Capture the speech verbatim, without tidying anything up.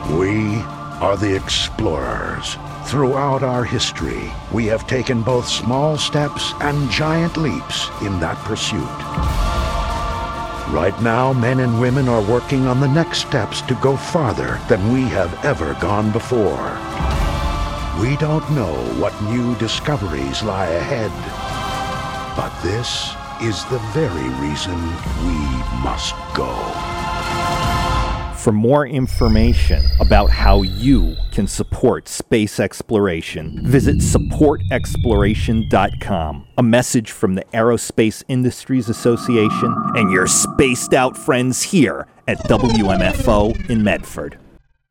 We are the explorers. Throughout our history, we have taken both small steps and giant leaps in that pursuit. Right now, men and women are working on the next steps to go farther than we have ever gone before. We don't know what new discoveries lie ahead, but this is the very reason we must go. For more information about how you can support space exploration, visit support exploration dot com. A message from the Aerospace Industries Association and your spaced out friends here at W M F O in Medford.